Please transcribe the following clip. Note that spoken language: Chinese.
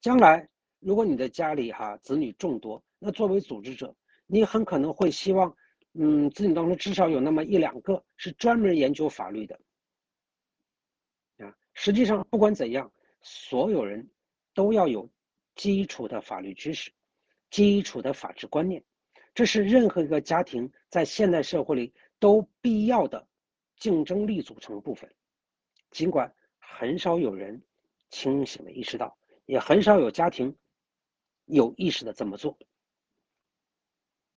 将来如果你的家里子女众多，那作为组织者，你很可能会希望，子女当中至少有那么一两个是专门研究法律的。实际上不管怎样，所有人都要有基础的法律知识，基础的法治观念，这是任何一个家庭在现代社会里都必要的竞争力组成部分。尽管很少有人清醒的意识到，也很少有家庭有意识的这么做。